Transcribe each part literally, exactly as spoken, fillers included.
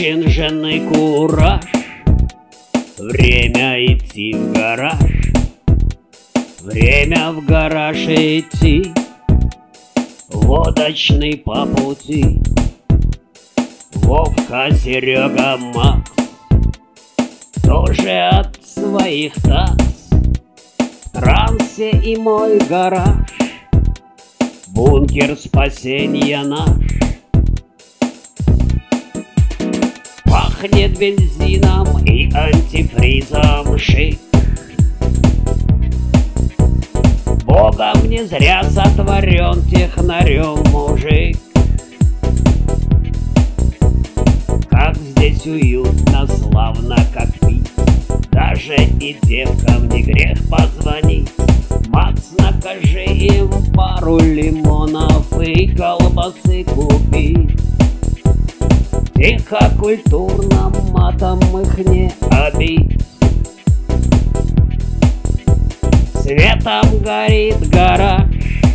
женщин женный кураж. Время идти в гараж, время в гараж идти, водочный по пути. Вовка, Серега, Макс тоже от своих такс. В трансе и мой гараж, бункер спасения наш. Пахнет бензином и антифризом шик. Богом не зря сотворен технарем мужик. Как здесь уютно, славно, как пить. Даже и девкам не грех позвонить. Макс, накажи им пару лимонов и колбасы купить. Тихо, культурно, матом их не обидь. Светом горит гараж,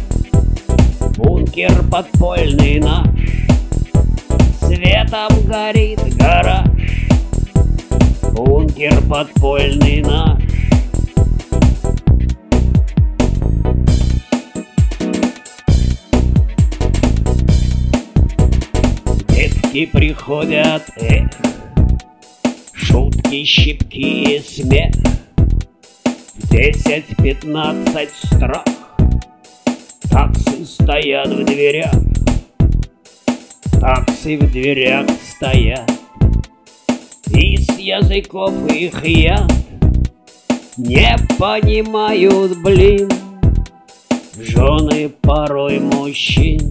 бункер подпольный наш. Светом горит гараж, бункер подпольный наш. Детки приходят, эх, шутки, щипки и смех. В десять-пятнадцать страх, таксы стоят в дверях. Таксы в дверях стоят, и с языков их яд. Не понимают, блин, жены порой мужчин.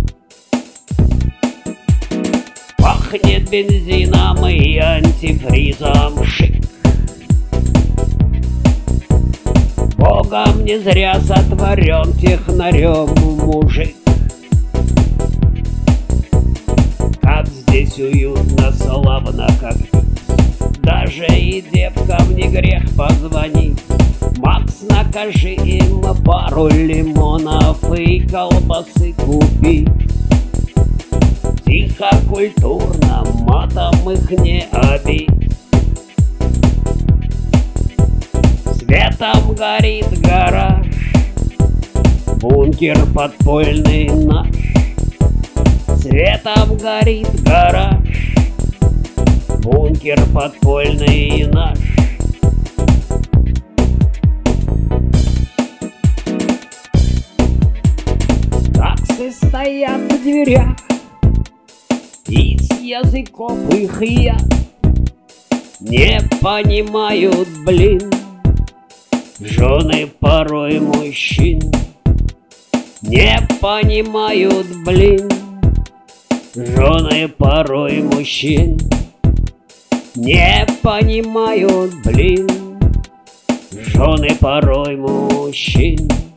Пахнет бензином и антифризом шик. Богом не зря сотворен технарем мужик. Как здесь уютно, славно, как пить. Даже и девкам не грех позвонить. Макс, накажи им пару лимонов и колбасы купить. Тихо, культурно, матом их не обидь. Светом горит гараж, бункер подпольный наш. Светом горит гараж, бункер подпольный наш. Таксы стоят в дверях, и с языков их яд. Не понимают, блин, жены порой мужчин. Не понимают, блин, жены порой мужчин. Не понимают, блин, жены порой мужчин.